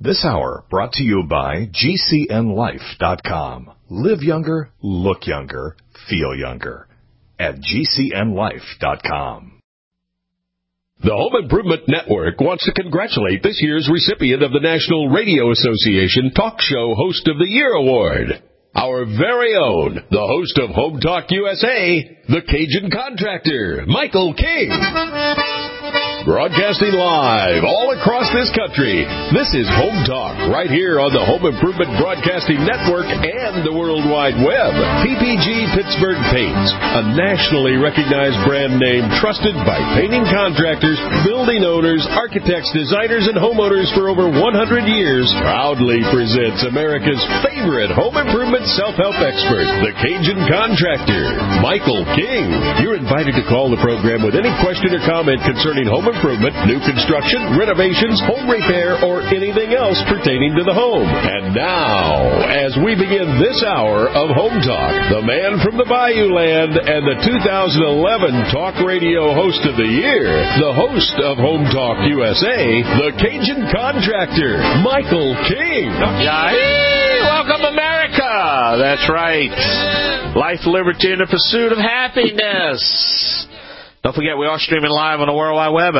This hour brought to you by GCNLife.com. Live younger, look younger, feel younger. At GCNLife.com. The Home Improvement Network wants to congratulate this year's recipient of the National Radio Association Talk Show Host of the Year Award. Our very own, the host of Home Talk USA, the Cajun Contractor, Michael King. Broadcasting live all across this country, this is Home Talk, right here on the Home Improvement Broadcasting Network and the World Wide Web. PPG Pittsburgh Paints, a nationally recognized brand name trusted by painting contractors, building owners, architects, designers, and homeowners for over 100 years, proudly presents America's favorite home improvement self-help expert, the Cajun Contractor, Michael King. You're invited to call the program with any question or comment concerning home improvement, new construction, renovations, home repair, or anything else pertaining to the home. And now, as we begin this hour of Home Talk, the man from the Bayou Land and the 2011 Talk Radio Host of the Year, the host of Home Talk USA, the Cajun Contractor, Michael King. Welcome, America. That's right. Life, liberty, and the pursuit of happiness. Don't forget, we are streaming live on the World Wide Web at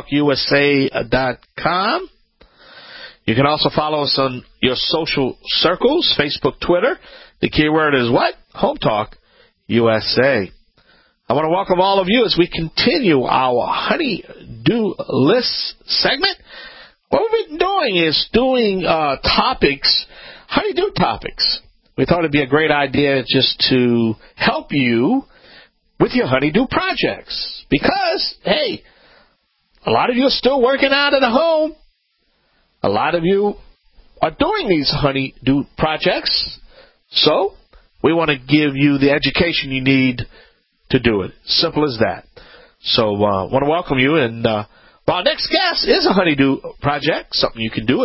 HomeTalkUSA.com. You can also follow us on your social circles, Facebook, Twitter. The keyword is what? Home Talk USA. I want to welcome all of you as we continue our honey-do list segment. What we've been doing is doing topics, honey-do topics. We thought it'd be a great idea just to help you with your honey-do projects. Because, hey, a lot of you are still working out of the home. A lot of you are doing these honey-do projects. So, we want to give you the education you need to do it. Simple as that. So, I want to welcome you. And our next guest is a honey-do project, something you can do.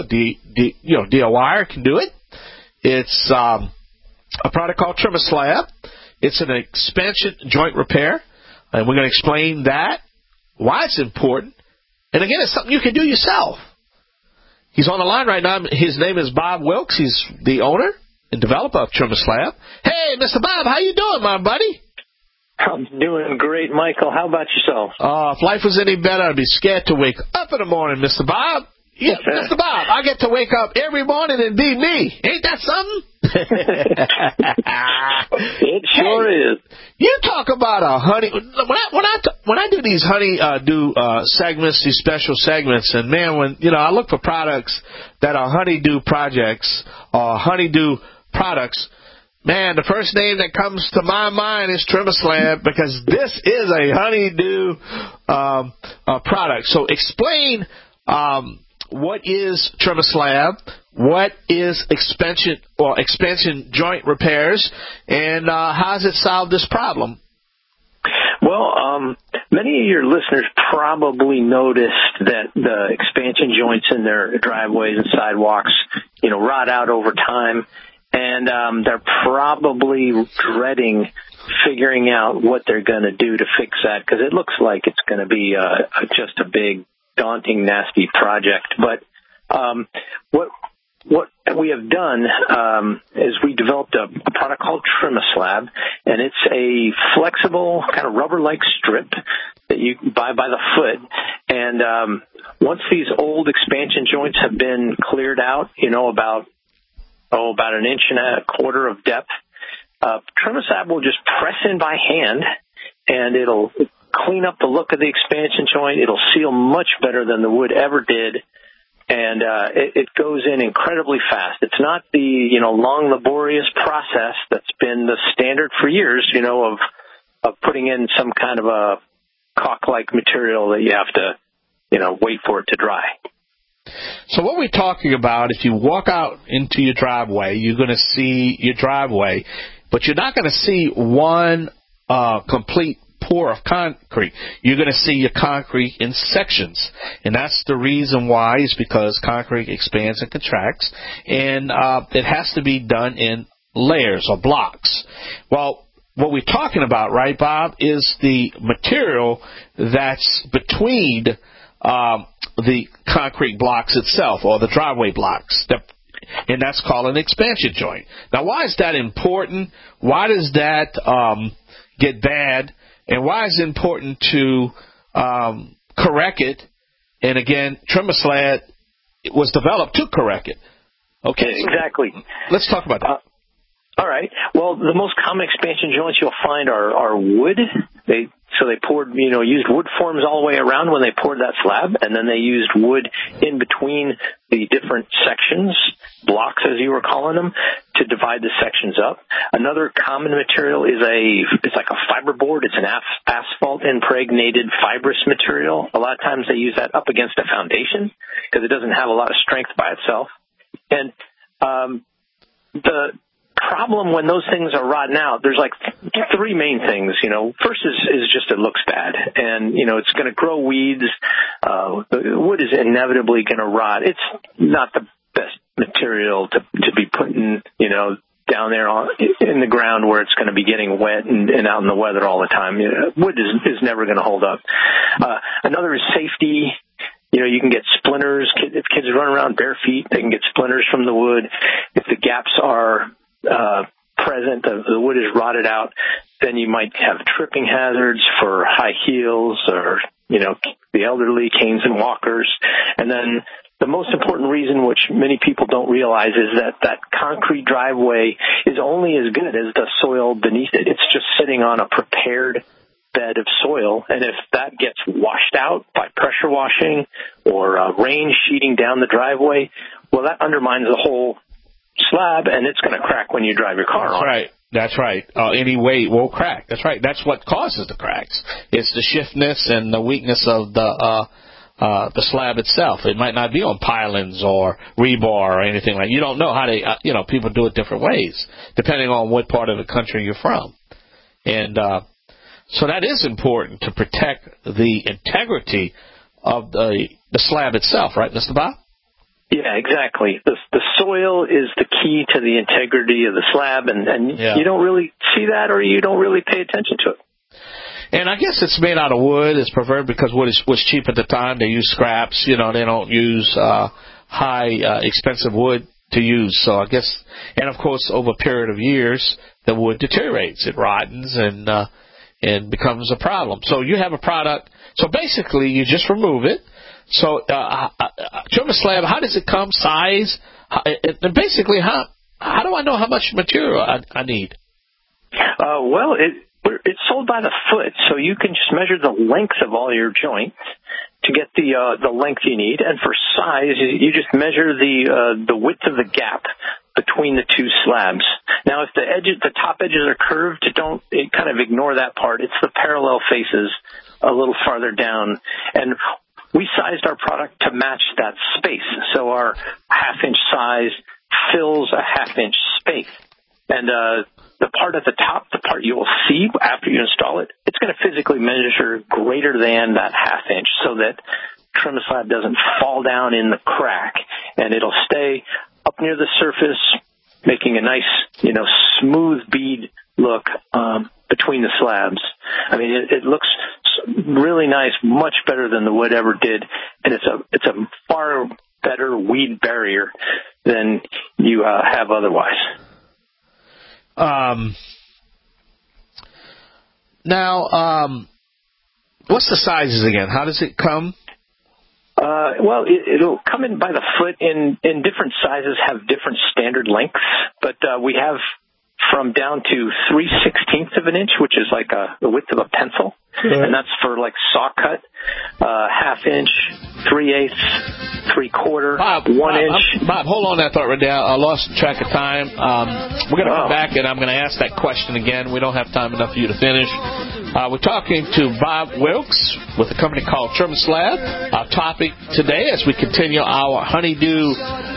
DIY can do it. It's a product called TrimmerSlab. It's an expansion joint repair, and we're going to explain that, why it's important. And again, it's something you can do yourself. He's on the line right now. His name is Bob Wilkes. He's the owner and developer of TrimmerSlab. Hey, Mr. Bob, how you doing, my buddy? I'm doing great, Michael. How about yourself? If life was any better, I'd be scared to wake up in the morning, Mr. Bob. Yeah, Mr. Bob, I get to wake up every morning and be me. Ain't that something? It sure is. You talk about a honey. When I do these segments, these special segments, and man, when I look for products that are honeydew projects or honeydew products, man, the first name that comes to my mind is TrimmerSlab, because this is a honeydew product. So explain. What is TrimmerSlab? What is expansion joint repairs? And how does it solve this problem? Well, many of your listeners probably noticed that the expansion joints in their driveways and sidewalks, rot out over time. And they're probably dreading figuring out what they're going to do to fix that, because it looks like it's going to be just a big, daunting, nasty project. But what we have done is we developed a product called TrimmerSlab, and it's a flexible kind of rubber-like strip that you buy by the foot. And once these old expansion joints have been cleared out, about an inch and a quarter of depth, TrimmerSlab will just press in by hand, and it'll clean up the look of the expansion joint. It'll seal much better than the wood ever did, and it goes in incredibly fast. It's not the long, laborious process that's been the standard for years, of putting in some kind of a caulk-like material that you have to, wait for it to dry. So what we're talking about, if you walk out into your driveway, you're going to see your driveway, but you're not going to see one complete pour of concrete. You're going to see your concrete in sections, and that's the reason why, is because concrete expands and contracts, and it has to be done in layers or blocks. Well, what we're talking about, right, Bob, is the material that's between the concrete blocks itself or the driveway blocks. And that's called an expansion joint. Now, why is that important? Why does that get bad? And why is it important to correct it? And again, TrimaSlab was developed to correct it. Okay, exactly. Let's talk about that. All right. Well, the most common expansion joints you'll find are wood. They poured, used wood forms all the way around when they poured that slab, and then they used wood in between the different sections, blocks as you were calling them, to divide the sections up. Another common material is it's like a fiberboard. It's an asphalt impregnated fibrous material. A lot of times they use that up against a foundation because it doesn't have a lot of strength by itself. And the problem when those things are rotten out, there's like three main things. First is just it looks bad, and it's going to grow weeds. The wood is inevitably going to rot. It's not the best material to be putting down there in the ground where it's going to be getting wet and out in the weather all the time. Wood is never going to hold up. Another is safety. You can get splinters. If kids run around bare feet, they can get splinters from the wood. If the gaps are present, the wood is rotted out, then you might have tripping hazards for high heels or, the elderly, canes and walkers. And then the most important reason, which many people don't realize, is that concrete driveway is only as good as the soil beneath it. It's just sitting on a prepared bed of soil, and if that gets washed out by pressure washing or rain sheeting down the driveway, well, that undermines the whole slab, and it's going to crack when you drive your car on. That's right. Any weight will crack. That's right. That's what causes the cracks. It's the stiffness and the weakness of the slab itself. It might not be on pilings or rebar or anything like that. You don't know how they, people do it different ways, depending on what part of the country you're from. And so that is important to protect the integrity of the slab itself, right, Mr. Bob? Yeah, exactly. The soil is the key to the integrity of the slab, and you don't really see that, or you don't really pay attention to it. And I guess it's made out of wood. It's preferred because wood was cheap at the time. They use scraps. They don't use high, expensive wood to use. So I guess, and of course, over a period of years, the wood deteriorates. It rottens and becomes a problem. So you have a product. So basically, you just remove it. So TrimaSlab, how does it come? Size? And basically, how do I know how much material I need? Well, it's sold by the foot, so you can just measure the length of all your joints to get the length you need. And for size, you just measure the width of the gap between the two slabs. Now, if the top edges are curved, kind of ignore that part. It's the parallel faces a little farther down. And we sized our product to match that space. So our half-inch size fills a half-inch space. And the part at the top, the part you will see after you install it, it's going to physically measure greater than that half-inch so that TrimaSlab doesn't fall down in the crack, and it'll stay up near the surface, making a nice, smooth bead look between the slabs. I mean, it looks really nice, much better than the wood ever did, and it's a far better weed barrier than you have otherwise. Now, what's the sizes again? How does it come? Well, it'll come in by the foot in different sizes, have different standard lengths, but we have from down to 3/16 of an inch, which is like the width of a pencil, and that's for like saw cut, half-inch, 3/8, 3/4, Bob, 1 inch. Bob, hold on that thought right now. I lost track of time. We're going to come back, and I'm going to ask that question again. We don't have time enough for you to finish. We're talking to Bob Wilkes with a company called TrimaSlab. Our topic today, as we continue our honeydew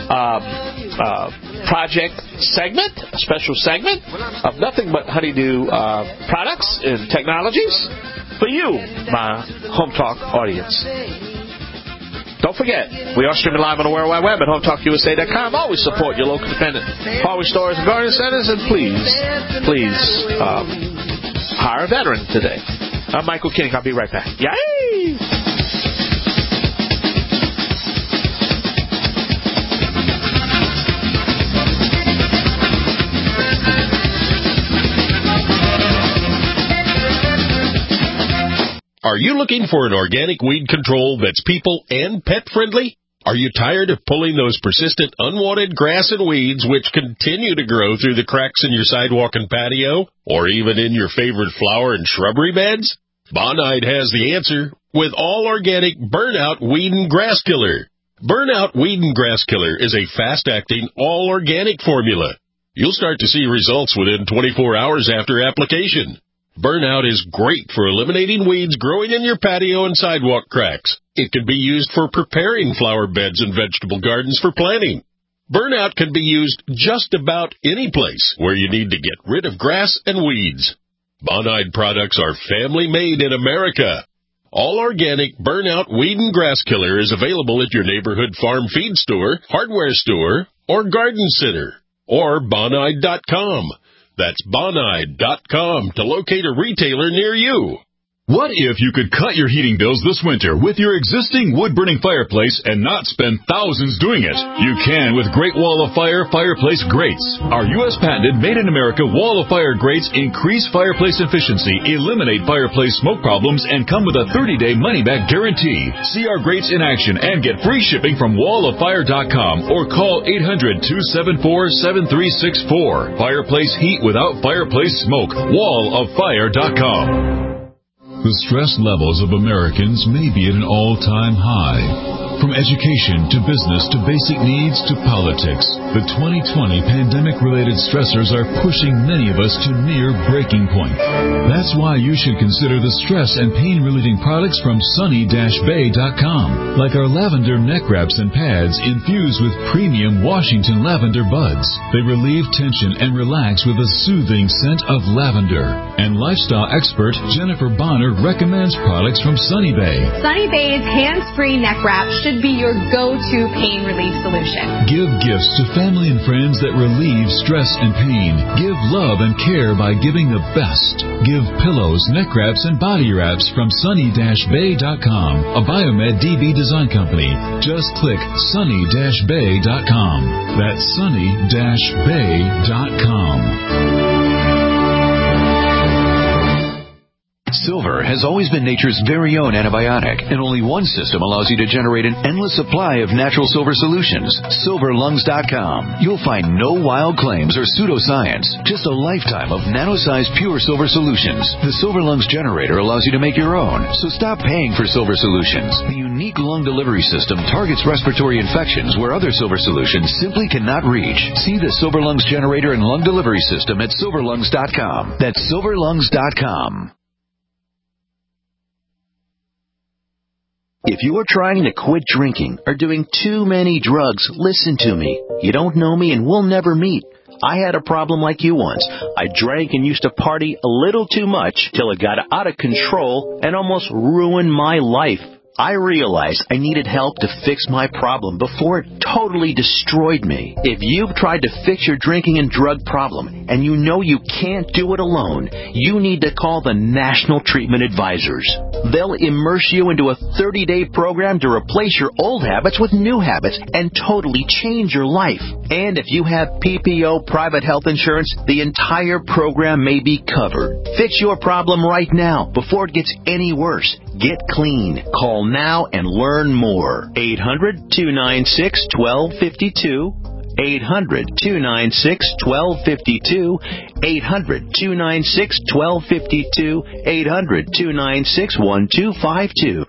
project segment, a special segment of nothing but honeydew products and technologies for you, my Home Talk audience. Don't forget, we are streaming live on the World Wide Web at HomeTalkUSA.com. Always support your local independent hardware stores and garden centers, and please hire a veteran today. I'm Michael King. I'll be right back. Yay! Are you looking for an organic weed control that's people and pet friendly? Are you tired of pulling those persistent unwanted grass and weeds which continue to grow through the cracks in your sidewalk and patio, or even in your favorite flower and shrubbery beds? Bonide has the answer with all organic Burnout Weed and Grass Killer. Burnout Weed and Grass Killer is a fast-acting, all-organic formula. You'll start to see results within 24 hours after application. Burnout is great for eliminating weeds growing in your patio and sidewalk cracks. It can be used for preparing flower beds and vegetable gardens for planting. Burnout can be used just about any place where you need to get rid of grass and weeds. Bonide products are family-made in America. All organic Burnout Weed and Grass Killer is available at your neighborhood farm feed store, hardware store, or garden center, or Bonide.com. That's Bonide.com to locate a retailer near you. What if you could cut your heating bills this winter with your existing wood-burning fireplace and not spend thousands doing it? You can with Great Wall of Fire fireplace grates. Our U.S.-patented, made-in-America Wall of Fire grates increase fireplace efficiency, eliminate fireplace smoke problems, and come with a 30-day money-back guarantee. See our grates in action and get free shipping from walloffire.com or call 800-274-7364. Fireplace heat without fireplace smoke. walloffire.com. The stress levels of Americans may be at an all-time high. From education to business to basic needs to politics, the 2020 pandemic-related stressors are pushing many of us to near breaking point. That's why you should consider the stress and pain-relieving products from sunny-bay.com, like our lavender neck wraps and pads infused with premium Washington lavender buds. They relieve tension and relax with a soothing scent of lavender. And lifestyle expert Jennifer Bonner recommends products from Sunny Bay. Sunny Bay's hands-free neck wrap should be your go-to pain relief solution. Give gifts to family and friends that relieve stress and pain. Give love and care by giving the best. Give pillows, neck wraps, and body wraps from sunny-bay.com, a Biomed DB design company. Just click sunny-bay.com. That's sunny-bay.com. Silver has always been nature's very own antibiotic, and only one system allows you to generate an endless supply of natural silver solutions. SilverLungs.com. You'll find no wild claims or pseudoscience, just a lifetime of nano-sized pure silver solutions. The Silver Lungs generator allows you to make your own, so stop paying for silver solutions. The unique lung delivery system targets respiratory infections where other silver solutions simply cannot reach. See the Silver Lungs generator and lung delivery system at SilverLungs.com. That's SilverLungs.com. If you are trying to quit drinking or doing too many drugs, listen to me. You don't know me and we'll never meet. I had a problem like you once. I drank and used to party a little too much till it got out of control and almost ruined my life. I realized I needed help to fix my problem before it totally destroyed me. If you've tried to fix your drinking and drug problem and you know you can't do it alone, you need to call the National Treatment Advisors. They'll immerse you into a 30-day program to replace your old habits with new habits and totally change your life. And if you have PPO private health insurance, the entire program may be covered. Fix your problem right now before it gets any worse. Get clean. Call now and learn more. 800-296-1252. 800-296-1252. 800-296-1252. 800-296-1252.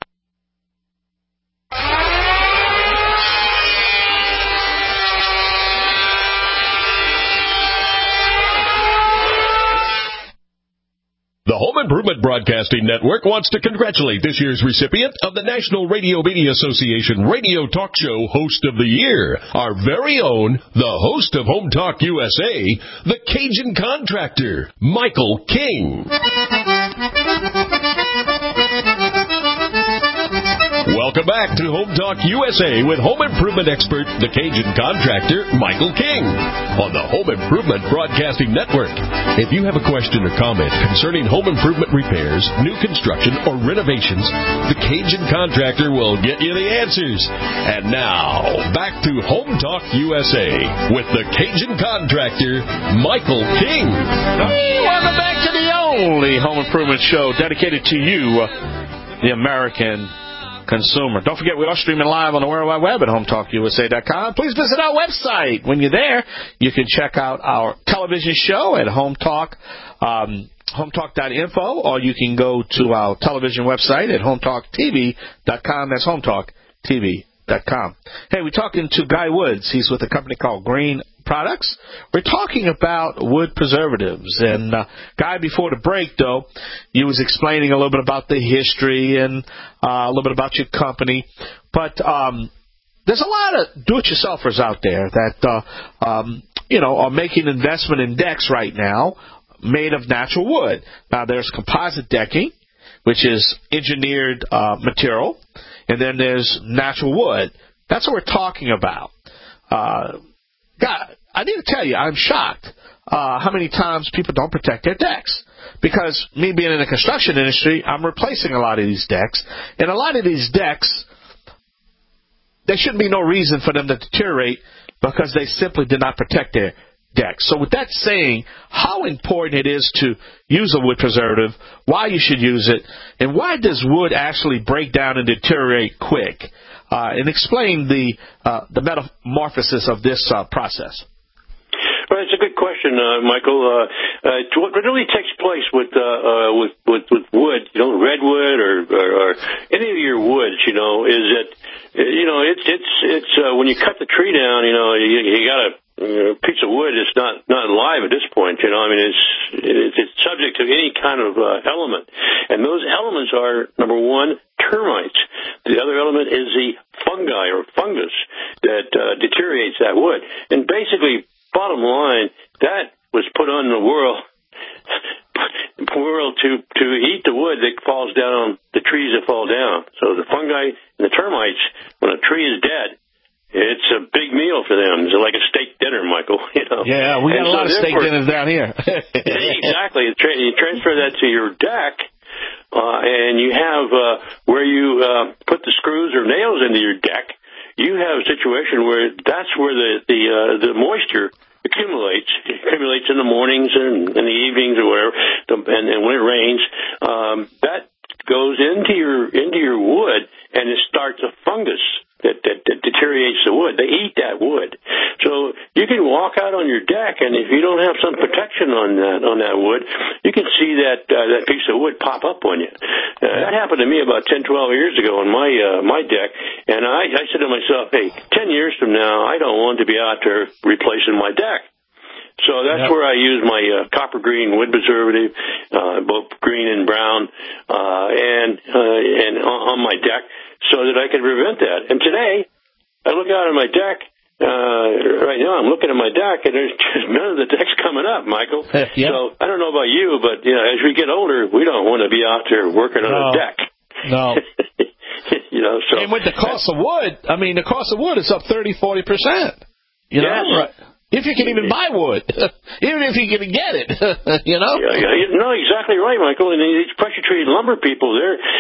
The Home Improvement Broadcasting Network wants to congratulate this year's recipient of the National Radio Media Association Radio Talk Show Host of the Year, our very own, the host of Home Talk USA, the Cajun Contractor, Michael King. Welcome back to Home Talk USA with home improvement expert, the Cajun contractor, Michael King, on the Home Improvement Broadcasting Network. If you have a question or comment concerning home improvement repairs, new construction, or renovations, the Cajun contractor will get you the answers. And now, back to Home Talk USA with the Cajun contractor, Michael King. Hey, welcome back to the only home improvement show dedicated to you, the American consumer. Don't forget, we are streaming live on the World Wide Web at HomeTalkUSA.com. Please visit our website. When you're there, you can check out our television show at HomeTalk.info, or you can go to our television website at HomeTalkTV.com. That's HomeTalkTV.com. Hey, we're talking to Guy Woods. He's with a company called Green Products. We're talking about wood preservatives. And Guy, before the break, though, you was explaining a little bit about the history and a little bit about your company. But there's a lot of do-it-yourselfers out there that are making investment in decks right now made of natural wood. Now, there's composite decking, which is engineered material, and then there's natural wood. That's what we're talking about. God, I need to tell you, I'm shocked how many times people don't protect their decks. Because me being in the construction industry, I'm replacing a lot of these decks. And a lot of these decks, there shouldn't be no reason for them to deteriorate because they simply did not protect their decks. So with that saying, how important it is to use a wood preservative, why you should use it, and why does wood actually break down and deteriorate quick? And explain the metamorphosis of this process. Well, it's a good question, Michael. What really takes place with wood, redwood or any of your woods, is that, it's when you cut the tree down, you got a piece of wood is not live at this point. It's subject to any kind of element, and those elements are, number one, termites. The other element is the fungi or fungus that deteriorates that wood. And basically, bottom line, that was put on the world to eat the wood that falls down, the trees that fall down. So the fungi and the termites, when a tree is dead, it's a big meal for them. It's like a steak dinner, Michael. Yeah, we got a lot of steak dinners down here. Exactly. You transfer that to your deck, and you have where you put the screws or nails into your deck. You have a situation where that's where the moisture accumulates. It accumulates in the mornings and in the evenings or whatever, and when it rains, that goes into your wood, and it starts a fungus that deteriorates the wood. They eat that wood. So you can walk out on your deck, and if you don't have some protection on that wood, you can see that piece of wood pop up on you. That happened to me about 10, 12 years ago on my deck, and I said to myself, hey, 10 years from now, I don't want to be out there replacing my deck. So that's where I use my copper green wood preservative, both green and brown, and on my deck, so that I can prevent that. And today, I look out on my deck. Right now, I'm looking at my deck, and there's none of the decks coming up, Michael. So I don't know about you, but as we get older, we don't want to be out there working on a deck. No. So and with the cost of wood, the cost of wood is up 30-40%. Right? If you can even buy wood, even if you can get it, No, exactly right, Michael. And these pressure treated lumber people,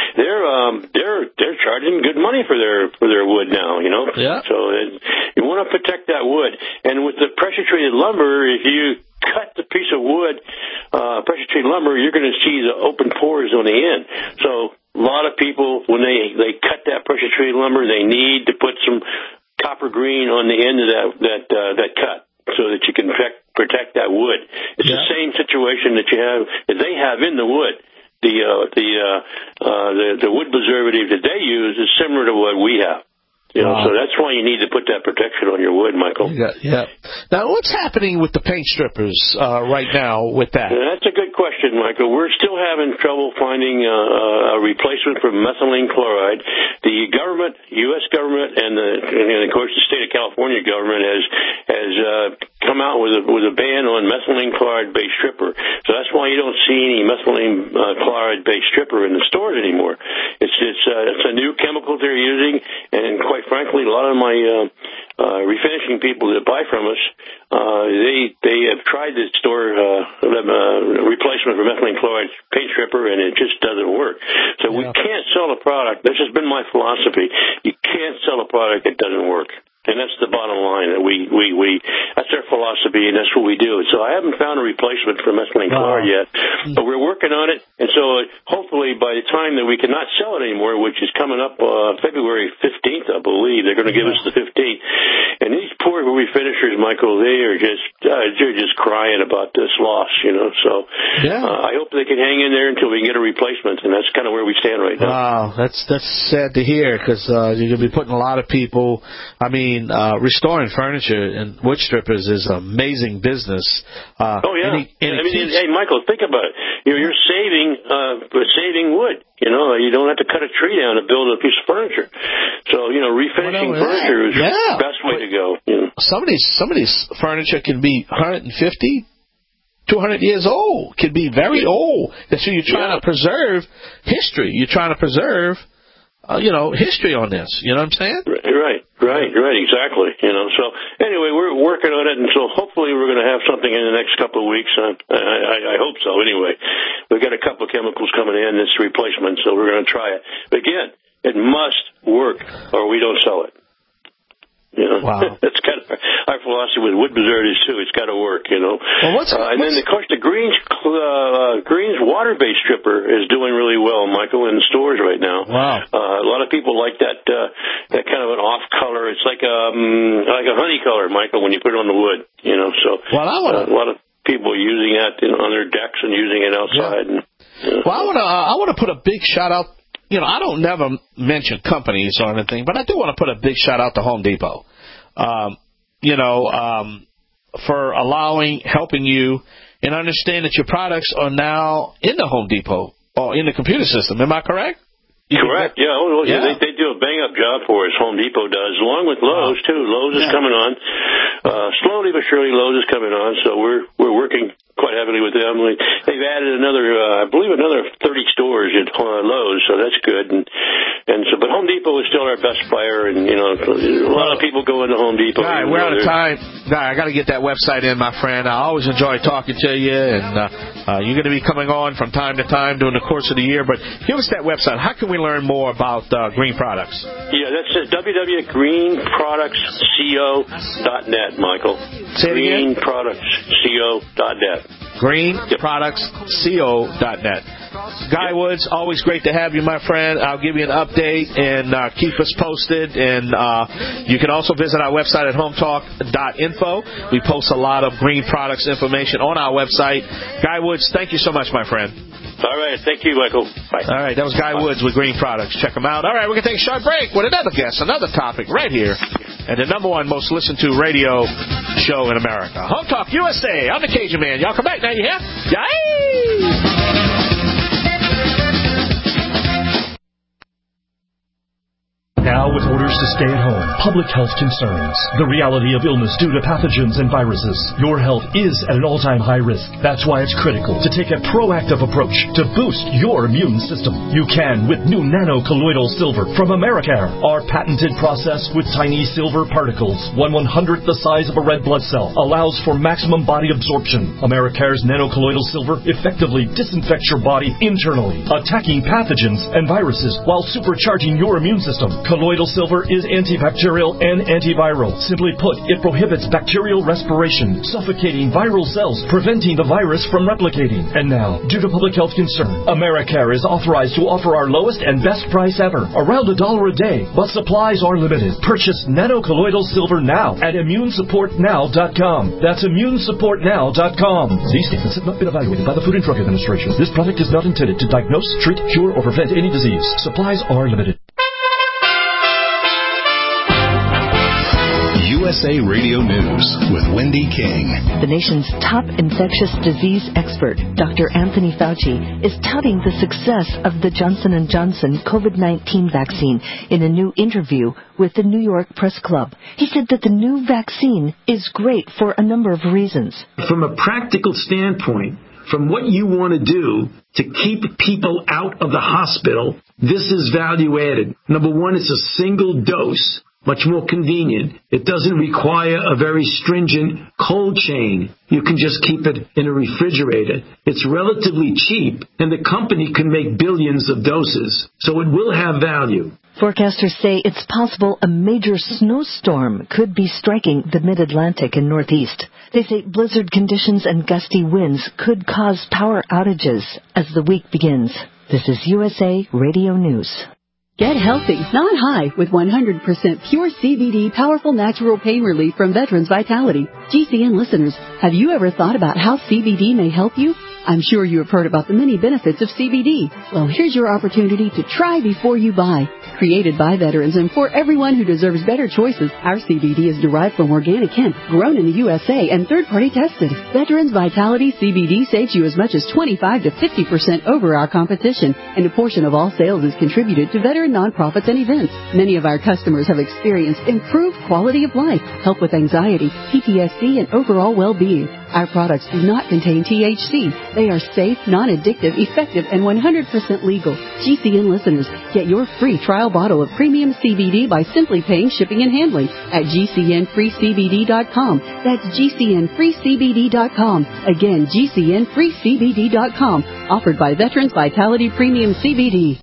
they're charging good money for their wood now. So you want to protect that wood. And with the pressure treated lumber, if you cut the piece of wood, pressure treated lumber, you're going to see the open pores on the end. So a lot of people, when they cut that pressure treated lumber, they need to put some copper green on the end of that cut, so that you can protect that wood. It's the same situation that they have in the wood. The wood preservative that they use is similar to what we have. So that's why you need to put that protection on your wood, Michael. Yeah. Now, what's happening with the paint strippers right now with that? That's a good question, Michael. We're still having trouble finding a replacement for methylene chloride. The government, U.S. government, and of course the state of California government has come out with a ban on methylene chloride-based stripper. So that's why you don't see any methylene chloride-based stripper in the stores anymore. It's a new chemical they're using, and quite frankly, a lot of my refinishing people that buy from us, they have tried to store replacement for methylene chloride paint stripper, and it just doesn't work. So we can't sell a product. This has been my philosophy. You can't sell a product that doesn't work. And that's the bottom line. That we that's our philosophy, and that's what we do. So I haven't found a replacement for methylene chloride yet, but we're working on it. And so hopefully by the time that we cannot sell it anymore, which is coming up February 15th, I believe, they're going to give us the 15th. And these poor refinishers, Michael, they're just crying about this loss, you know. So I hope they can hang in there until we can get a replacement, and that's kind of where we stand right now. Wow, that's sad to hear, because you're going to be putting a lot of people. I mean, restoring furniture and wood strippers is an amazing business. Hey, Michael, think about it. You're saving wood. You know, you don't have to cut a tree down to build a piece of furniture. So, you know, refinishing furniture is the best way to go. You know? Some of these furniture can be 150, 200 years old. Can be very old. So you're trying to preserve history. You're trying to preserve history on this. You know what I'm saying? Right, exactly. You know, so anyway, we're working on it, and so hopefully we're going to have something in the next couple of weeks. I hope so. Anyway, we've got a couple of chemicals coming in. This replacement, so we're going to try it. But again, it must work, or we don't sell it. You know, that's kind of our philosophy with wood preservatives too. It's got to work, you know. Well, then of course the Greens water-based stripper is doing really well, Michael, in the stores right now. Wow. A lot of people like that kind of an off color. It's like a honey color, Michael, when you put it on the wood. You know, so a lot of people are using that on their decks and using it outside. Yeah. And, Well, I want to put a big shout out. You know, I don't never mention companies or anything, but I do want to put a big shout out to Home Depot. For helping you, and understand that your products are now in the Home Depot or in the computer system. Am I correct? Correct. They do a bang-up job for us. Home Depot does, along with Lowe's too. Lowe's is coming on. Slowly but surely, Lowe's is coming on. So we're working quite heavily with them. They've added another 30 stores at Lowe's, so that's good. But Home Depot is still our best buyer, and you know, a lot of people go into Home Depot. Guy, we're out of time. Guy, I got to get that website in, my friend. I always enjoy talking to you, and you're going to be coming on from time to time during the course of the year. But give us that website. How can we learn more about Green Products? Yeah, that's www.greenproductsco.net, Michael. Say it again. Greenproductsco.net. greenproductsco.net. Guy Woods, always great to have you, my friend. I'll give you an update and keep us posted. And you can also visit our website at hometalk.info. We post a lot of Green Products information on our website. Guy Woods, thank you so much, my friend. All right. Thank you, Michael. Bye. All right. That was Guy Woods with Green Products. Check him out. All right. We're going to take a short break with another guest, another topic right here, and the number one most listened to radio show in America. Home Talk USA. I'm the Cajun Man. Y'all come back now. You hear? Yay! Now, with orders to stay at home, public health concerns, the reality of illness due to pathogens and viruses, your health is at an all-time high risk. That's why it's critical to take a proactive approach to boost your immune system. You can with new nano-colloidal silver from Americare. Our patented process with tiny silver particles, 1/100th the size of a red blood cell, allows for maximum body absorption. Americare's nano-colloidal silver effectively disinfects your body internally, attacking pathogens and viruses while supercharging your immune system. Colloidal silver is antibacterial and antiviral. Simply put, it prohibits bacterial respiration, suffocating viral cells, preventing the virus from replicating. And now, due to public health concern, Americare is authorized to offer our lowest and best price ever, around $1 a day, but supplies are limited. Purchase nano-colloidal silver now at immunesupportnow.com. That's immunesupportnow.com. These statements have not been evaluated by the Food and Drug Administration. This product is not intended to diagnose, treat, cure, or prevent any disease. Supplies are limited. USA Radio News with Wendy King. The nation's top infectious disease expert, Dr. Anthony Fauci, is touting the success of the Johnson & Johnson COVID-19 vaccine in a new interview with the New York Press Club. He said that the new vaccine is great for a number of reasons. From a practical standpoint, from what you want to do to keep people out of the hospital, this is value added. Number one, it's a single dose, much more convenient. It doesn't require a very stringent cold chain. You can just keep it in a refrigerator. It's relatively cheap, and the company can make billions of doses, so it will have value. Forecasters say it's possible a major snowstorm could be striking the mid-Atlantic and Northeast. They say blizzard conditions and gusty winds could cause power outages as the week begins. This is USA Radio News. Get healthy, not high, with 100% pure CBD powerful natural pain relief from Veterans Vitality. GCN listeners, have you ever thought about how CBD may help you? I'm sure you have heard about the many benefits of CBD. Well, here's your opportunity to try before you buy. Created by veterans and for everyone who deserves better choices, our CBD is derived from organic hemp, grown in the USA, and third-party tested. Veterans Vitality CBD saves you as much as 25 to 50% over our competition, and a portion of all sales is contributed to veteran nonprofits and events. Many of our customers have experienced improved quality of life, help with anxiety, PTSD, and overall well-being. Our products do not contain THC. They are safe, non-addictive, effective, and 100% legal. GCN listeners, get your free trial bottle of premium CBD by simply paying shipping and handling at GCNFreeCBD.com. That's GCNFreeCBD.com. Again, GCNFreeCBD.com. Offered by Veterans Vitality Premium CBD.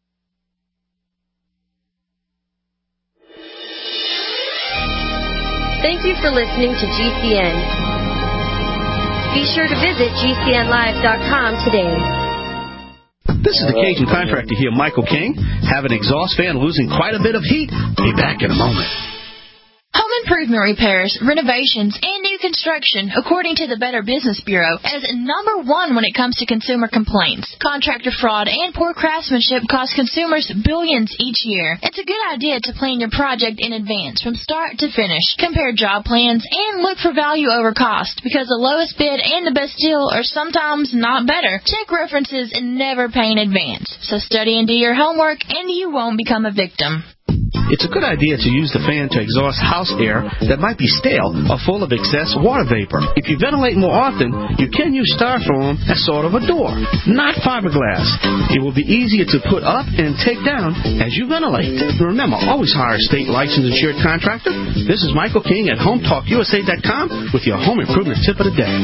Thank you for listening to GCN. Be sure to visit GCNlive.com today. This is the Cajun contractor here, Michael King. Have an exhaust fan losing quite a bit of heat? Be back in a moment. Home improvement repairs, renovations, and new construction, according to the Better Business Bureau, is number one when it comes to consumer complaints. Contractor fraud and poor craftsmanship cost consumers billions each year. It's a good idea to plan your project in advance from start to finish. Compare job plans and look for value over cost, because the lowest bid and the best deal are sometimes not better. Check references and never pay in advance. So study and do your homework, and you won't become a victim. It's a good idea to use the fan to exhaust house air that might be stale or full of excess water vapor. If you ventilate more often, you can use styrofoam as sort of a door, not fiberglass. It will be easier to put up and take down as you ventilate. Remember, always hire a state licensed insured contractor. This is Michael King at HomeTalkUSA.com with your home improvement tip of the day.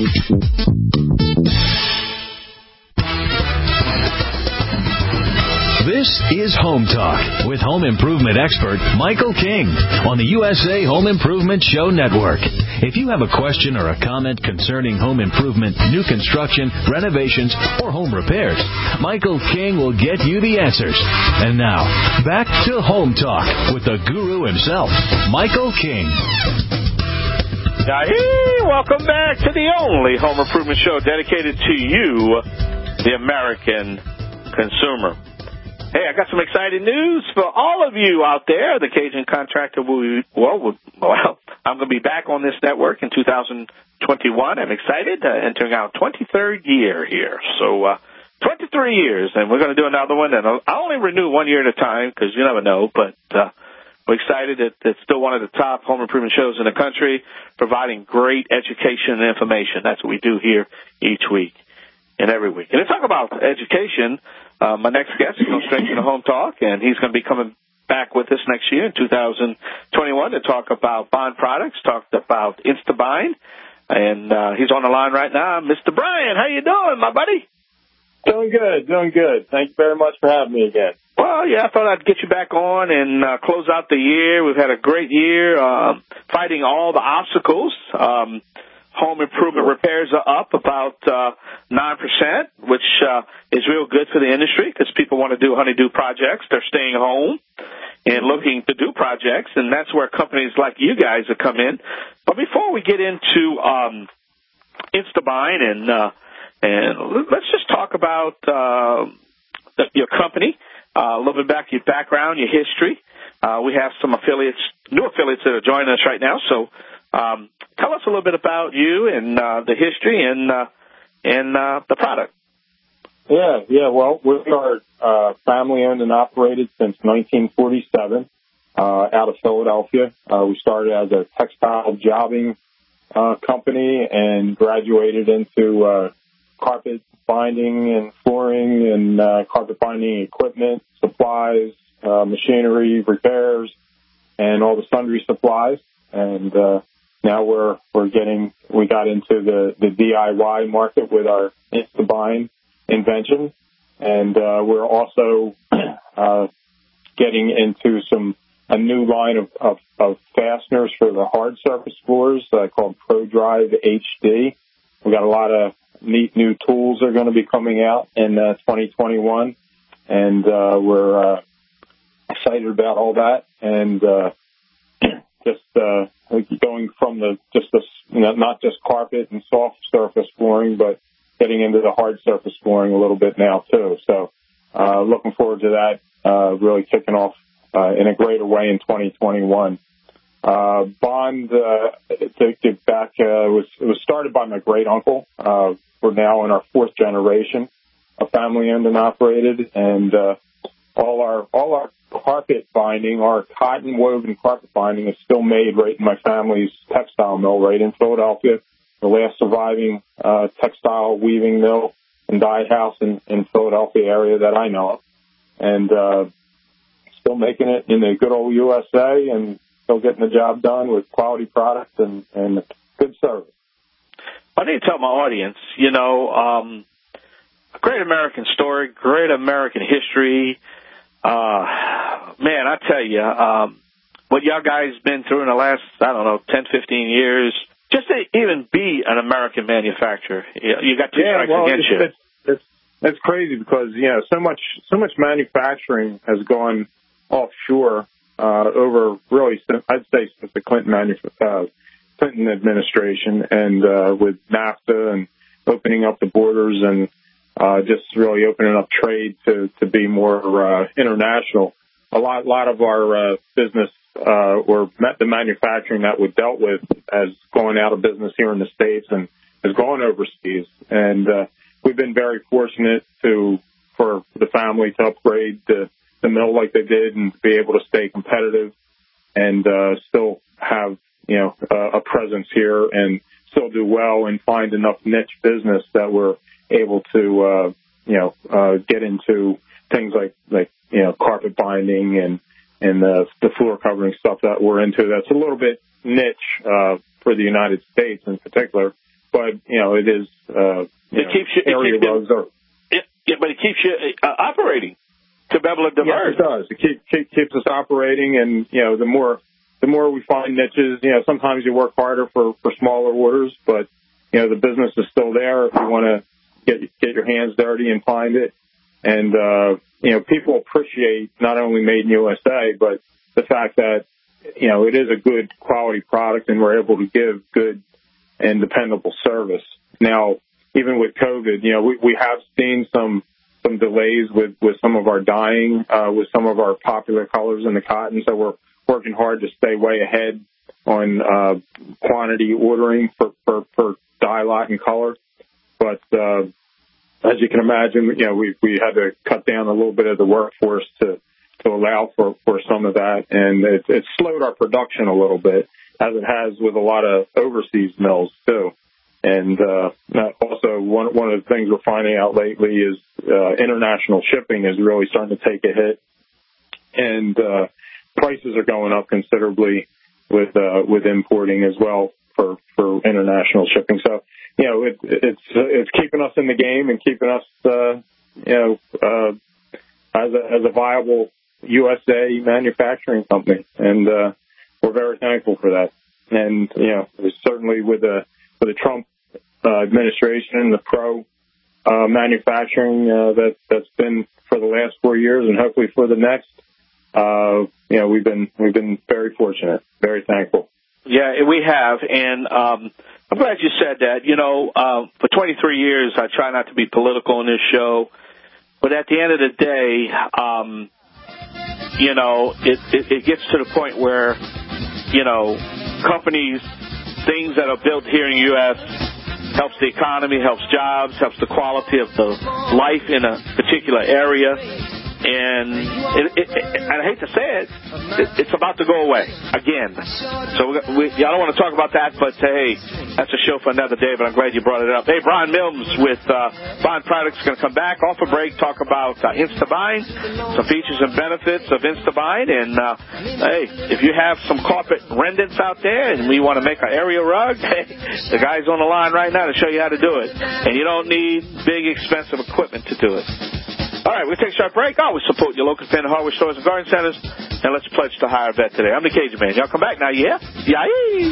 This is Home Talk with home improvement expert Michael King on the USA Home Improvement Show Network. If you have a question or a comment concerning home improvement, new construction, renovations, or home repairs, Michael King will get you the answers. And now, back to Home Talk with the guru himself, Michael King. Hey, welcome back to the only home improvement show dedicated to you, the American consumer. Hey, I got some exciting news for all of you out there. The Cajun contractor I'm going to be back on this network in 2021. I'm excited, entering our 23rd year here. So, 23 years, and we're going to do another one. And I only renew 1 year at a time because you never know, but we're excited that it's still one of the top home improvement shows in the country, providing great education and information. That's what we do here each week and every week. And to talk about education, my next guest is going straight to the Home Talk, and he's going to be coming back with us next year in 2021 to talk about bond products, talk about InstaBind, and he's on the line right now. Mr. Brian, how you doing, my buddy? Doing good. Thank you very much for having me again. Well, yeah, I thought I'd get you back on and close out the year. We've had a great year fighting all the obstacles. Home improvement repairs are up about 9%, which is real good for the industry because people want to do honey-do projects. They're staying home and looking to do projects, and that's where companies like you guys have come in. But before we get into InstaBind and let's just talk about your company, a little bit back your background, your history. We have some new affiliates that are joining us right now. So tell us a little bit about you and the history and the product. Yeah. Well, we are family-owned and operated since 1947 out of Philadelphia. We started as a textile jobbing company and graduated into carpet binding and flooring and carpet binding equipment, supplies, machinery, repairs, and all the sundry supplies. And now we got into the DIY market with our InstaBind invention, and we're also getting into a new line of fasteners for the hard surface floors called ProDrive HD. We got a lot of neat new tools that are going to be coming out in 2021, and we're excited about all that. And just going from not just carpet and soft surface flooring, but getting into the hard surface flooring a little bit now too. So looking forward to that really kicking off in a greater way in 2021. Bond, to get back, was started by my great uncle. We're now in our fourth generation of family owned and operated, and all our carpet binding, our cotton woven carpet binding, is still made right in my family's textile mill right in Philadelphia, the last surviving textile weaving mill and dye house in Philadelphia area that I know of, and still making it in the good old USA and still getting the job done with quality products and good service. I need to tell my audience, a great American story, great American history. Man, I tell you, what y'all guys been through in the last, 10, 15 years, just to even be an American manufacturer, you got two strikes against you. It's crazy because, so much manufacturing has gone offshore over really, I'd say, since the Clinton administration, and with NAFTA and opening up the borders and just really opening up trade to be more international. A lot of our business or the manufacturing that we dealt with has gone out of business here in the States and has gone overseas. And we've been very fortunate for the family to upgrade the mill like they did and be able to stay competitive and still have a presence here and still do well and find enough niche business that we're able to get into things like carpet binding and the floor covering stuff that we're into. That's a little bit niche for the United States in particular, but it is. It keeps you operating to be able to diverse. Yeah, it does. It keeps us operating, and the more we find niches, sometimes you work harder for smaller orders, but the business is still there if you want to get your hands dirty and find it. And people appreciate not only made in USA, but the fact that it is a good quality product, and we're able to give good and dependable service. Now, even with COVID, we have seen some delays with some of our dyeing, with some of our popular colors in the cotton. So we're working hard to stay way ahead on quantity ordering for dye lot and color. But as you can imagine, we had to cut down a little bit of the workforce to allow for some of that, and it slowed our production a little bit, as it has with a lot of overseas mills too. And also one of the things we're finding out lately is international shipping is really starting to take a hit, and prices are going up considerably with importing as well for international shipping. So it's keeping us in the game and keeping us as a viable USA manufacturing company, and we're very thankful for that. And certainly with the Trump administration and the pro manufacturing that's been for the last 4 years and hopefully for the next, we've been very fortunate, very thankful. Yeah, we have, and I'm glad you said that. For 23 years, I try not to be political in this show, but at the end of the day, it gets to the point where, companies, things that are built here in the U.S. helps the economy, helps jobs, helps the quality of the life in a particular area. And I hate to say it, it's about to go away again. So I don't want to talk about that, but hey, that's a show for another day, but I'm glad you brought it up. Hey, Brian Mills with Bond Products is going to come back off a break, talk about InstaBind, some features and benefits of InstaBind. And, hey, if you have some carpet remnants out there and we want to make an area rug, hey, the guy's on the line right now to show you how to do it. And you don't need big, expensive equipment to do it. All right, we'll take a short break. Always support your local independent hardware stores and garden centers. And let's pledge to hire a vet today. I'm the Cajun Man. Y'all come back now, yeah? Yeah.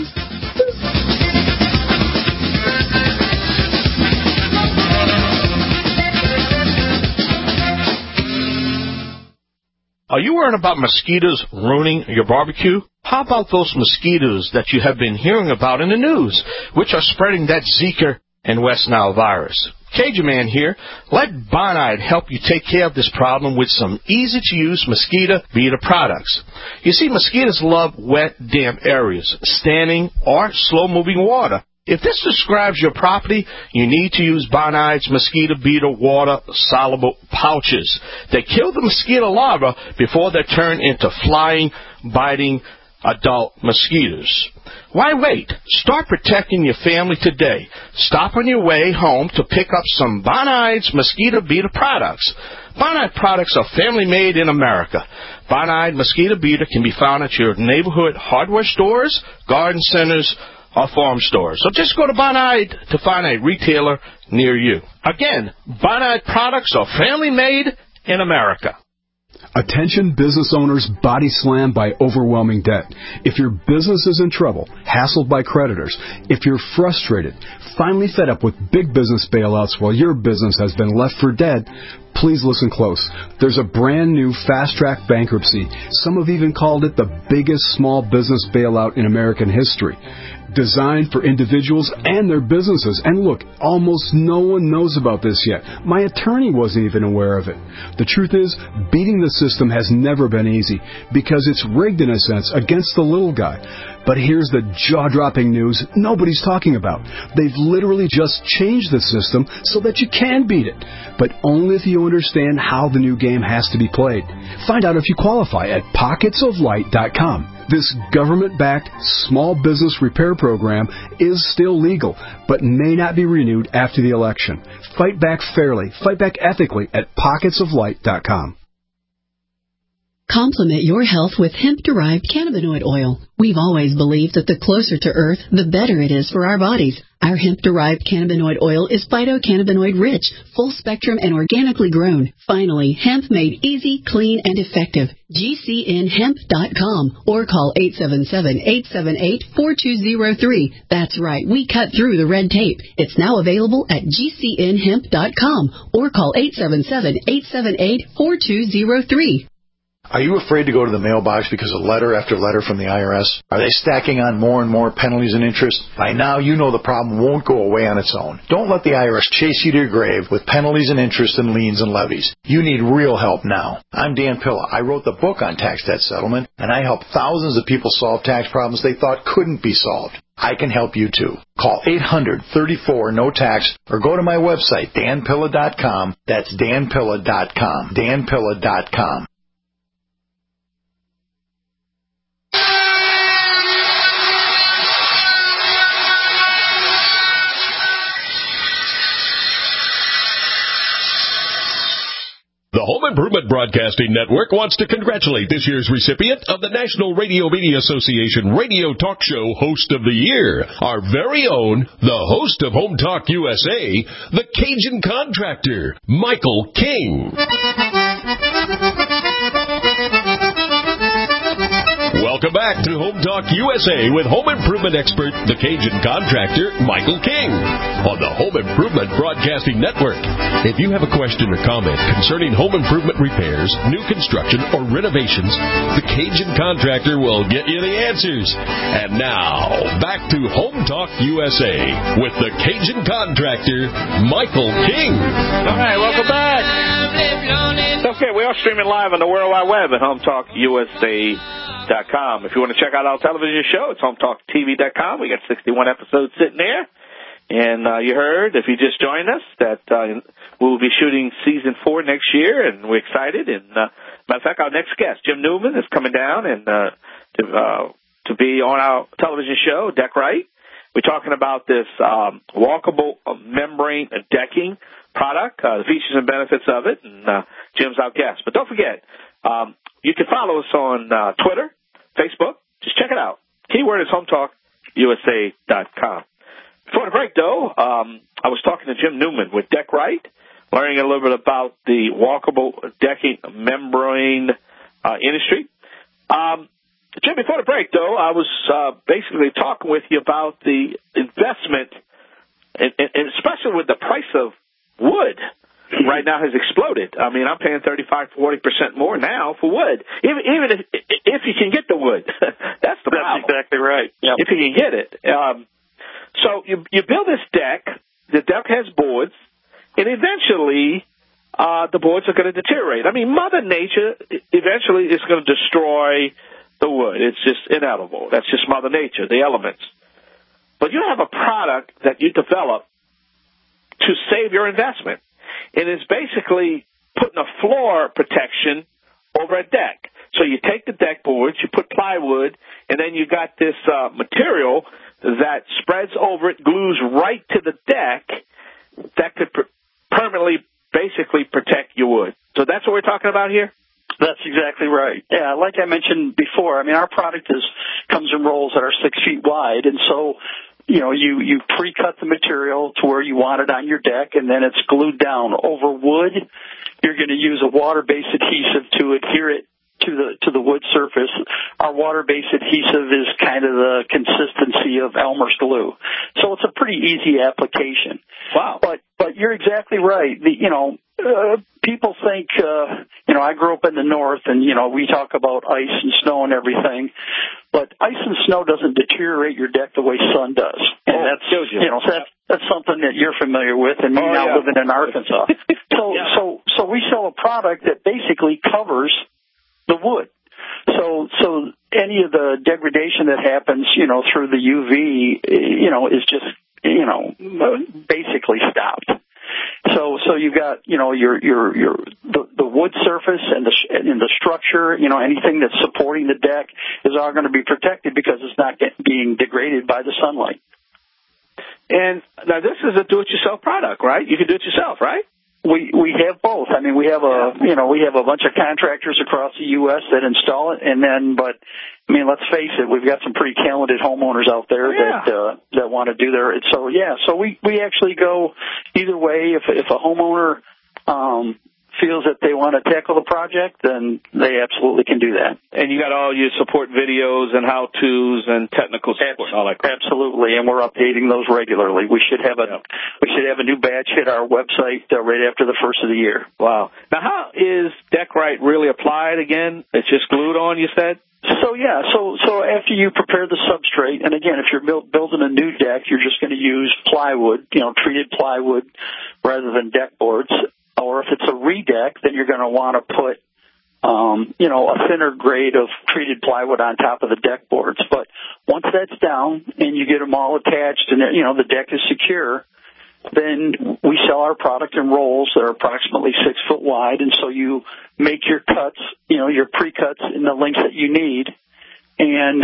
Are you worried about mosquitoes ruining your barbecue? How about those mosquitoes that you have been hearing about in the news, which are spreading that Zika and West Nile virus? Cajun Man here. Let Bonide help you take care of this problem with some easy-to-use mosquito beater products. You see, mosquitoes love wet, damp areas, standing or slow-moving water. If this describes your property, you need to use Bonide's mosquito beater water-soluble pouches. They kill the mosquito larvae before they turn into flying, biting adult mosquitoes. Why wait? Start protecting your family today. Stop on your way home to pick up some Bonide's mosquito beater products. Bonide products are family-made in America. Bonide mosquito beater can be found at your neighborhood hardware stores, garden centers, or farm stores. So just go to Bonide to find a retailer near you. Again, Bonide products are family-made in America. Attention business owners body slammed by overwhelming debt. If your business is in trouble, hassled by creditors, if you're frustrated, finally fed up with big business bailouts while your business has been left for dead, please listen close. There's a brand new fast-track bankruptcy. Some have even called it the biggest small business bailout in American history. Designed for individuals and their businesses. And look, almost no one knows about this yet. My attorney wasn't even aware of it. The truth is, beating the system has never been easy because it's rigged in a sense against the little guy. But here's the jaw-dropping news nobody's talking about. They've literally just changed the system so that you can beat it. But only if you understand how the new game has to be played. Find out if you qualify at pocketsoflight.com. This government-backed small business repair program is still legal, but may not be renewed after the election. Fight back fairly, fight back ethically at pocketsoflight.com. Complement your health with hemp-derived cannabinoid oil. We've always believed that the closer to Earth, the better it is for our bodies. Our hemp-derived cannabinoid oil is phytocannabinoid-rich, full-spectrum, and organically grown. Finally, hemp made easy, clean, and effective. GCNhemp.com or call 877-878-4203. That's right, we cut through the red tape. It's now available at GCNhemp.com or call 877-878-4203. Are you afraid to go to the mailbox because of letter after letter from the IRS? Are they stacking on more and more penalties and interest? By now, you know the problem won't go away on its own. Don't let the IRS chase you to your grave with penalties and interest and liens and levies. You need real help now. I'm Dan Pilla. I wrote the book on tax debt settlement, and I help thousands of people solve tax problems they thought couldn't be solved. I can help you too. Call 800-34-NO-TAX or go to my website, danpilla.com. That's danpilla.com. danpilla.com. The Home Improvement Broadcasting Network wants to congratulate this year's recipient of the National Radio Media Association Radio Talk Show Host of the Year, our very own, the host of Home Talk USA, the Cajun Contractor, Michael King. Welcome back to Home Talk USA with home improvement expert, the Cajun contractor, Michael King, on the Home Improvement Broadcasting Network. If you have a question or comment concerning home improvement repairs, new construction, or renovations, the Cajun contractor will get you the answers. And now, back to Home Talk USA with the Cajun contractor, Michael King. All right, welcome back. Okay, we are streaming live on the World Wide Web at HomeTalkUSA.com. If you want to check out our television show, it's HomeTalkTV.com. We got 61 episodes sitting there. And you heard, if you just joined us, that we'll be shooting Season 4 next year, and we're excited. And matter of fact, our next guest, Jim Newman, is coming down and to be on our television show, Deck Right. We're talking about this walkable membrane decking product, the features and benefits of it, and Jim's our guest. But don't forget, you can follow us on Twitter, Facebook. Just check it out. Keyword is HomeTalkUSA.com. Before the break, though, I was talking to Jim Newman with Deck Right, learning a little bit about the walkable decking membrane industry. Jim, before the break, though, I was basically talking with you about the investment, and especially with the price of wood right now has exploded. I mean, I'm paying 35-40% more now for wood, even if you can get the wood. That's the problem. That's exactly right. Yep. If you can get it. So you build this deck. The deck has boards, and eventually the boards are going to deteriorate. I mean, Mother Nature eventually is going to destroy the wood. It's just inevitable. That's just Mother Nature, the elements. But you have a product that you develop to save your investment. And it's basically putting a floor protection over a deck. So you take the deck boards, you put plywood, and then you got this material that spreads over it, glues right to the deck that could permanently basically protect your wood. So that's what we're talking about here? That's exactly right. Yeah, like I mentioned before, I mean, our product comes in rolls that are 6 feet wide, and so you pre-cut the material to where you want it on your deck, and then it's glued down. Over wood, you're going to use a water-based adhesive to adhere it to the wood surface. Our water-based adhesive is kind of the consistency of Elmer's glue, so it's a pretty easy application. Wow! But you're exactly right. People think, I grew up in the north, and we talk about ice and snow and everything, but ice and snow doesn't deteriorate your deck the way sun does, and that's something that you're familiar with, and me now living in Arkansas. So we sell a product that basically covers the wood. So any of the degradation that happens, through the UV, is just, basically stopped. So you've got, the wood surface and the structure, anything that's supporting the deck is all going to be protected because it's not being degraded by the sunlight. And now this is a do-it-yourself product, right? You can do it yourself, right? We have both. I mean, we have a bunch of contractors across the U.S. that install it, but let's face it, we've got some pretty talented homeowners out there that want to do so we actually go either way. If a homeowner feels that they want to tackle the project, then they absolutely can do that. And you got all your support videos and how-tos and technical support. Absolutely, and we're updating those regularly. We should have a new batch hit our website right after the first of the year. Wow! Now, how is Deck Right really applied again? It's just glued on, you said? So after you prepare the substrate, and again, if you're building a new deck, you're just going to use plywood, treated plywood rather than deck boards. Or if it's a redeck, then you're going to want to put, a thinner grade of treated plywood on top of the deck boards. But once that's down and you get them all attached and, the deck is secure, then we sell our product in rolls that are approximately 6 foot wide. And so you make your cuts, your pre-cuts in the length that you need. And,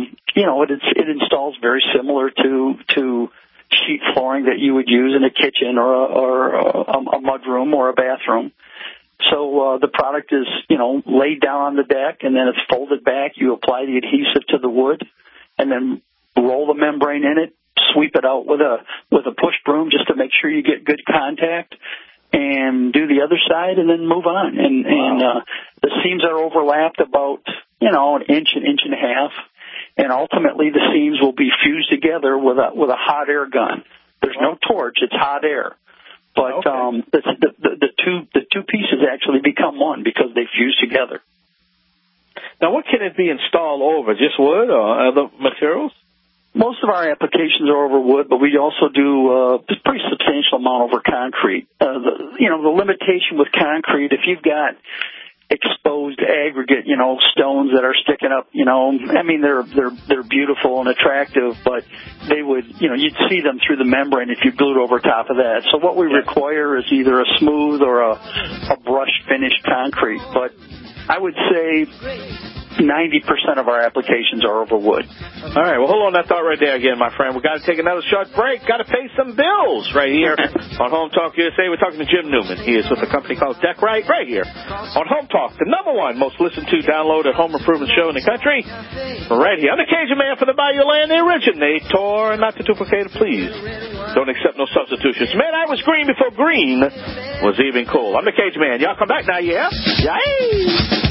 it installs very similar to sheet flooring that you would use in a kitchen or a mudroom or a bathroom. So the product is, laid down on the deck, and then it's folded back. You apply the adhesive to the wood, and then roll the membrane in it, sweep it out with a push broom just to make sure you get good contact, and do the other side, and then move on. And the seams are overlapped about an inch and a half, and ultimately the seams will be fused together with a hot air gun. There's no torch; it's hot air. But the two pieces actually become one because they fuse together. Now, what can it be installed over? Just wood or other materials? Most of our applications are over wood, but we also do a pretty substantial amount over concrete. The limitation with concrete, if you've got exposed aggregate, stones that are sticking up, they're beautiful and attractive, but they would, you'd see them through the membrane if you glued over top of that. So what we require is either a smooth or a brush finished concrete. But I would say 90% of our applications are over wood. All right, well, hold on that thought right there again, my friend. We've got to take another short break. Got to pay some bills right here on Home Talk USA. We're talking to Jim Newman. He is with a company called Deck-Rite right here on Home Talk, the #1 most listened to downloaded home improvement show in the country. Right here. I'm the Cajun Man for the Bayou Land, the originator, not to duplicate it, please. Don't accept no substitutions. Man, I was green before green was even cool. I'm the Cajun Man. Y'all come back now, yeah? Yay!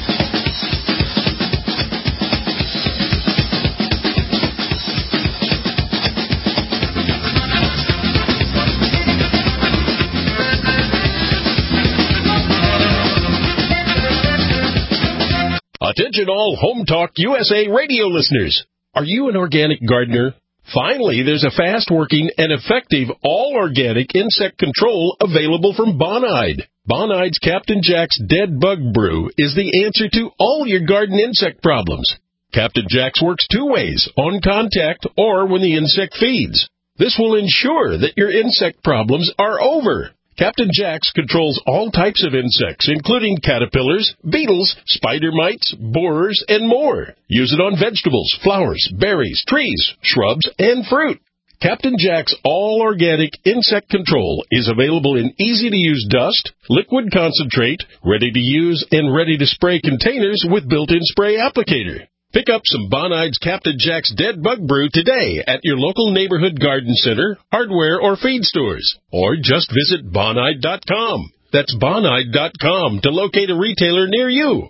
Attention all Home Talk USA radio listeners. Are you an organic gardener? Finally, there's a fast-working and effective all-organic insect control available from Bonide. Bonide's Captain Jack's Dead Bug Brew is the answer to all your garden insect problems. Captain Jack's works two ways, on contact or when the insect feeds. This will ensure that your insect problems are over. Captain Jack's controls all types of insects, including caterpillars, beetles, spider mites, borers, and more. Use it on vegetables, flowers, berries, trees, shrubs, and fruit. Captain Jack's all-organic insect control is available in easy-to-use dust, liquid concentrate, ready-to-use and ready-to-spray containers with built-in spray applicator. Pick up some Bonide's Captain Jack's Dead Bug Brew today at your local neighborhood garden center, hardware, or feed stores. Or just visit Bonide.com. That's Bonide.com to locate a retailer near you.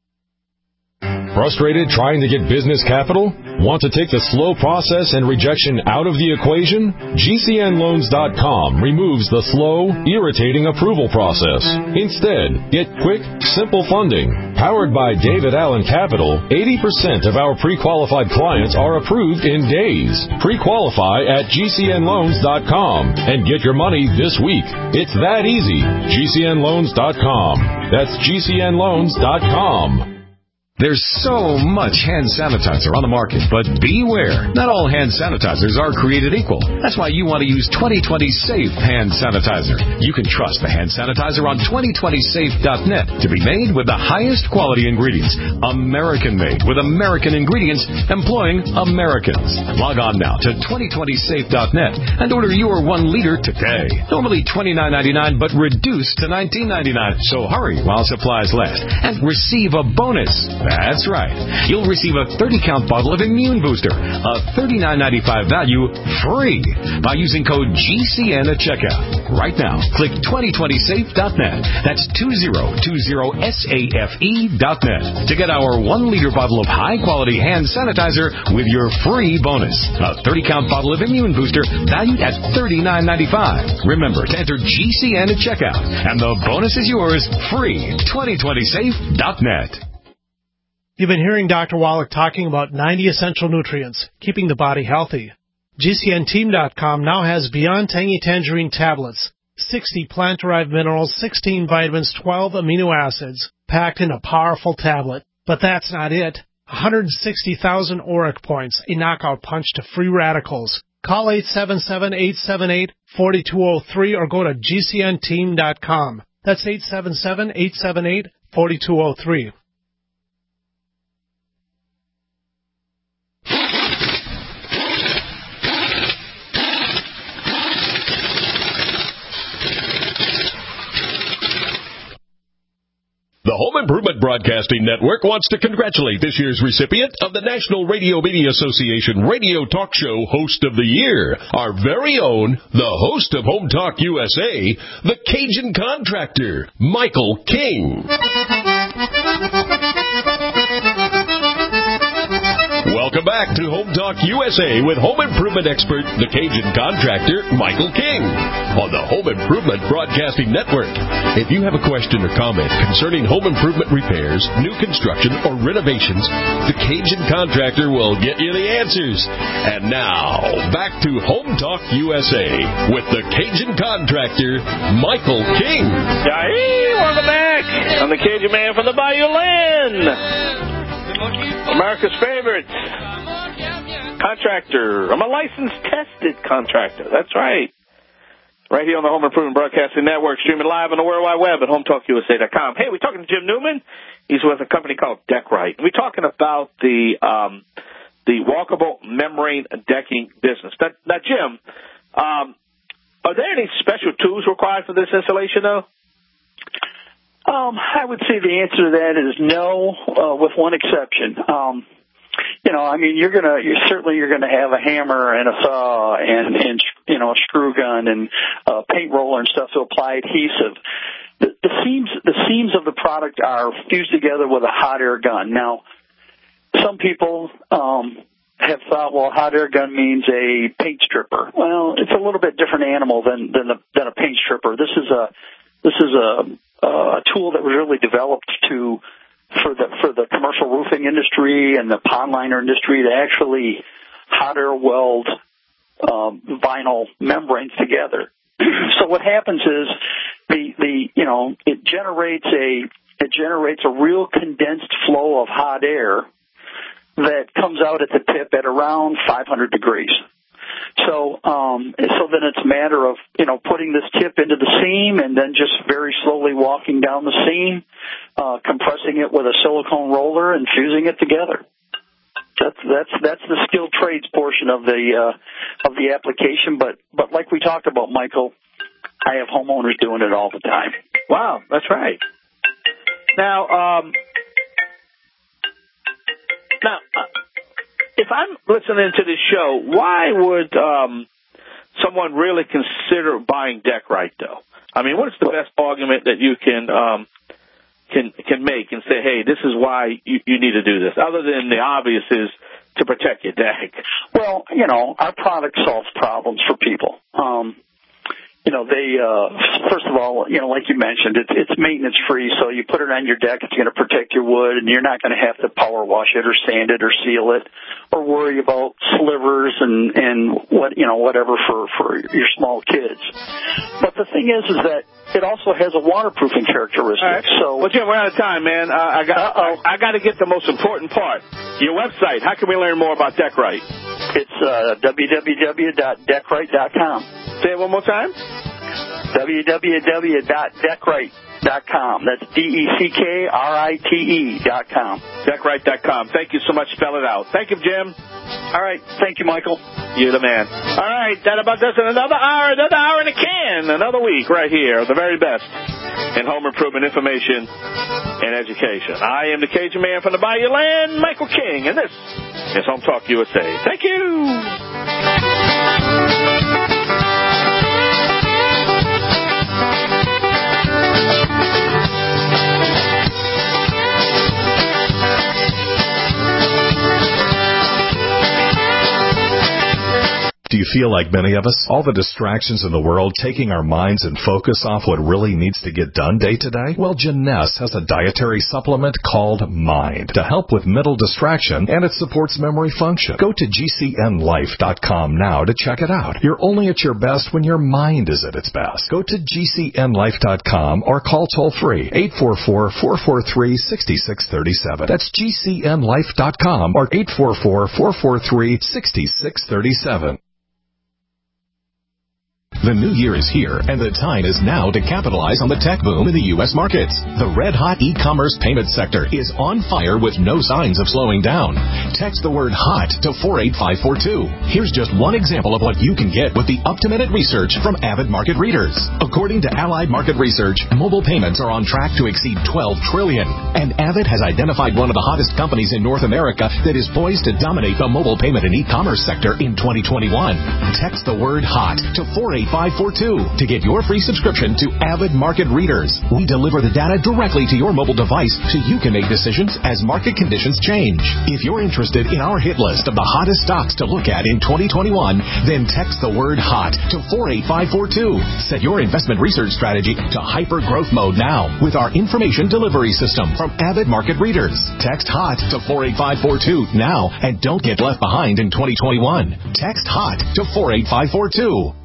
Frustrated trying to get business capital? Want to take the slow process and rejection out of the equation? GCNLoans.com removes the slow, irritating approval process. Instead, get quick, simple funding. Powered by David Allen Capital, 80% of our pre-qualified clients are approved in days. Pre-qualify at GCNLoans.com and get your money this week. It's that easy. GCNLoans.com. That's GCNLoans.com. There's so much hand sanitizer on the market, but beware. Not all hand sanitizers are created equal. That's why you want to use 2020 Safe hand sanitizer. You can trust the hand sanitizer on 2020safe.net to be made with the highest quality ingredients. American-made with American ingredients employing Americans. Log on now to 2020safe.net and order your 1 liter today. Normally $29.99, but reduced to $19.99. So hurry while supplies last and receive a bonus. That's right. You'll receive a 30-count bottle of Immune Booster, a $39.95 value, free by using code GCN at checkout. Right now, click 2020safe.net. That's 2020safe.net to get our 1-liter bottle of high-quality hand sanitizer with your free bonus. A 30-count bottle of Immune Booster valued at $39.95. Remember to enter GCN at checkout, and the bonus is yours free. 2020safe.net. You've been hearing Dr. Wallach talking about 90 essential nutrients, keeping the body healthy. GCNteam.com now has Beyond Tangy Tangerine tablets, 60 plant-derived minerals, 16 vitamins, 12 amino acids, packed in a powerful tablet. But that's not it. 160,000 auric points, a knockout punch to free radicals. Call 877-878-4203 or go to GCNteam.com. That's 877-878-4203. The Home Improvement Broadcasting Network wants to congratulate this year's recipient of the National Radio Media Association Radio Talk Show Host of the Year, our very own, the host of Home Talk USA, the Cajun Contractor, Michael King. Welcome back to Home Talk USA with home improvement expert, the Cajun contractor, Michael King, on the Home Improvement Broadcasting Network. If you have a question or comment concerning home improvement repairs, new construction, or renovations, the Cajun contractor will get you the answers. And now, back to Home Talk USA with the Cajun contractor, Michael King. Hey, welcome back. I'm the Cajun man from the Bayou Land. America's favorite contractor. I'm a licensed, tested contractor. That's right. Right here on the Home Improvement Broadcasting Network, streaming live on the World Wide Web at HomeTalkUSA.com. Hey, we're talking to Jim Newman. He's with a company called DeckRight. We're talking about the walkable membrane decking business. Now, Jim, are there any special tools required for this installation, though? I would say the answer to that is no, with one exception. You're gonna have a hammer and a saw and a screw gun and a paint roller and stuff to apply adhesive. The seams of the product are fused together with a hot air gun. Now, some people have thought, well, hot air gun means a paint stripper. Well, it's a little bit different animal than a paint stripper. This is a tool that was really developed for the commercial roofing industry and the pond liner industry to actually hot air weld vinyl membranes together. So what happens is it generates a real condensed flow of hot air that comes out at the tip at around 500 degrees. So then it's a matter of, putting this tip into the seam and then just very slowly walking down the seam, compressing it with a silicone roller and fusing it together. That's the skilled trades portion of the application. But like we talked about, Michael, I have homeowners doing it all the time. Wow, that's right. Now, if I'm listening to this show, why would someone really consider buying DeckRight, though? I mean, what's the best argument that you can make and say, hey, this is why you need to do this, other than the obvious is to protect your deck? Well, our product solves problems for people. First of all, like you mentioned, it's maintenance free. So you put it on your deck, it's going to protect your wood, and you're not going to have to power wash it or sand it or seal it or worry about slivers and whatever for your small kids. But the thing is that it also has a waterproofing characteristic. Right. So, well, Jim, we're out of time, man. I got to get the most important part. Your website. How can we learn more about DeckRight? It's www.deckright.com. Say it one more time. www.deckright.com. That's DECKRITE.com. DeckRight.com. Thank you so much. Spell it out. Thank you, Jim. All right. Thank you, Michael. You're the man. All right. That about does it. Another hour in a can. Another week right here. The very best in home improvement information and education. I am the Cajun man from the Bayou Land, Michael King, and this is Home Talk USA. Thank you. Do you feel like many of us? All the distractions in the world taking our minds and focus off what really needs to get done day to day? Well, Jeunesse has a dietary supplement called Mind to help with mental distraction, and it supports memory function. Go to GCNlife.com now to check it out. You're only at your best when your mind is at its best. Go to GCNlife.com or call toll-free 844-443-6637. That's GCNlife.com or 844-443-6637. The new year is here, and the time is now to capitalize on the tech boom in the U.S. markets. The red-hot e-commerce payment sector is on fire with no signs of slowing down. Text the word HOT to 48542. Here's just one example of what you can get with the up-to-minute research from Avid Market Readers. According to Allied Market Research, mobile payments are on track to exceed $12 trillion. And Avid has identified one of the hottest companies in North America that is poised to dominate the mobile payment and e-commerce sector in 2021. Text the word HOT to 48542. 48542 to get your free subscription to Avid Market Readers. We deliver the data directly to your mobile device so you can make decisions as market conditions change. If you're interested in our hit list of the hottest stocks to look at in 2021, then text the word HOT to 48542. Set your investment research strategy to hyper growth mode now with our information delivery system from Avid Market Readers. Text HOT to 48542 now and don't get left behind in 2021. Text HOT to 48542.